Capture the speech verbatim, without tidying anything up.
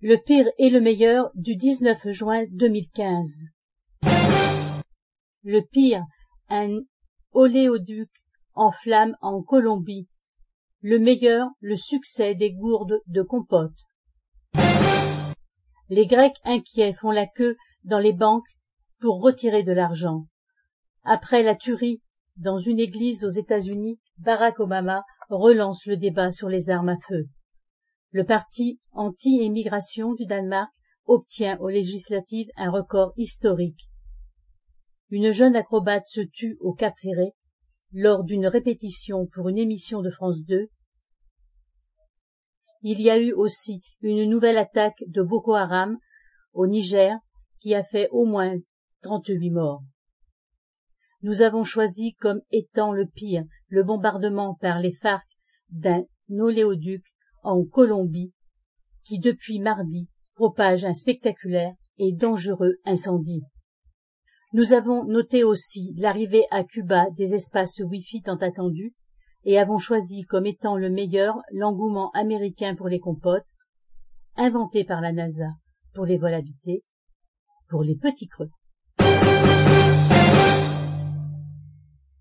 Le pire et le meilleur du dix-neuf juin deux mille quinze. Le pire, un oléoduc en flammes en Colombie. Le meilleur, le succès des gourdes de compote. Les Grecs inquiets font la queue dans les banques pour retirer de l'argent. Après la tuerie dans une église aux États-Unis, Barack Obama relance le débat sur les armes à feu. Le parti anti-immigration du Danemark obtient aux législatives un record historique. Une jeune acrobate se tue au Cap Ferret lors d'une répétition pour une émission de France deux. Il y a eu aussi une nouvelle attaque de Boko Haram au Niger qui a fait au moins trente-huit morts. Nous avons choisi comme étant le pire le bombardement par les FARC d'un oléoduc en Colombie qui depuis mardi propage un spectaculaire et dangereux incendie. Nous avons noté aussi l'arrivée à Cuba des espaces Wi-Fi tant attendus et avons choisi comme étant le meilleur l'engouement américain pour les compotes, inventé par la NASA pour les vols habités, pour les petits creux.